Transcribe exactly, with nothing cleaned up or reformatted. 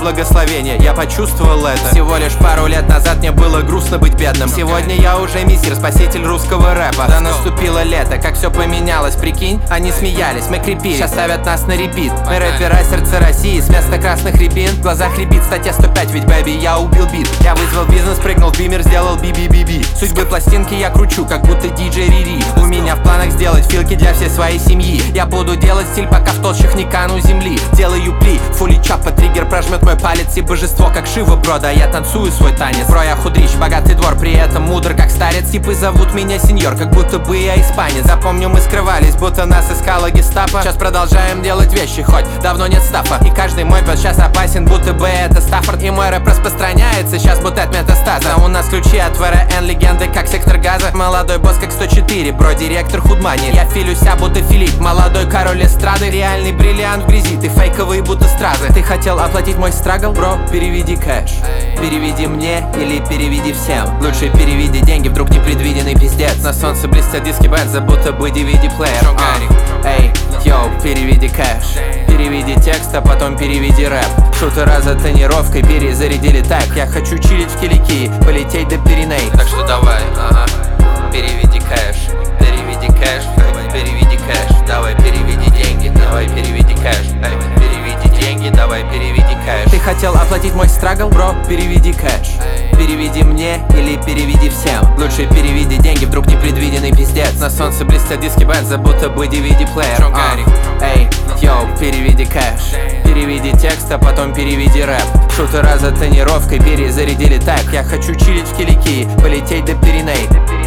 благословение, я почувствовал это. Всего лишь пару лет назад мне было грустно быть бедным. Сегодня я уже мессир, спаситель русского рэпа. Да наступило лето, как все поменялось, прикинь. Они смеялись, мы крепили, сейчас ставят нас на репит. Мы рэпера, сердце России, с места красных рябин. В глазах рябит, статья сто пять, ведь бэби, я убил бит. Я вызвал бизнес, прыгнул в бимер, сделал би-би-би-би. Судьбы пластинки я кручу, как будто диджей Рири. У меня в планах сделать филки для всей своей семьи. Я буду делать стиль, пока в толщах не кану земли. Делаю пли, фули чапа, триггер прожмет мой палец. И божество, как Шива, бро, да я танцую свой танец. Бро, я худрич, богатый двор, при этом мудр, как старец. Типы зовут меня сеньор, как будто бы я испанец. Запомню, мы скрывались, будто нас искала гестапо. Сейчас продолжаем делать вещи, хоть давно нет стафа. И каждый мой пес сейчас опасен, будто бы это Стаффорд. И мой рэп распространяется, сейчас будто от метастаза. У нас ключи от ВРН, легенды, как сектор газа. Молодой босс, как сто четыре, бро, директор Худмани. Я филюся, будто Филипп, молодой король эстрады. Реальный бриллиант в грязи, ты фейковый, будто стразы. Ты хотел оплатить мой страгл, бро, переведи кэш. Переведи мне или переведи всем. Лучше переведи деньги, вдруг непредвиденный пиздец. На солнце блестят диски Бенза, будто бы ди ви ди-плеер. uh. Эй, йоу, переведи кэш. Переведи текст, а потом переведи рэп. Шутера за тонировкой перезарядили так. Я хочу чилить в Киликии, полететь до Пиреней. Так что давай, ага, переведи кэш. Переведи кэш, переведи кэш. Давай переведи деньги, давай переведи кэш. Переведи деньги, давай переведи кэш. Ты хотел оплатить мой страгл, бро, переведи кэш. Переведи мне или переведи всем. Лучше переведи деньги, вдруг непредвиденный пиздец. На солнце блестят диски Бенза, будто бы ди ви ди-плеер. uh. Эй, йоу, переведи кэш. Переведи текст, а потом переведи рэп. Шутера за тонировкой перезарядили так. Я хочу чилить в Киликии, полететь до Пиреней.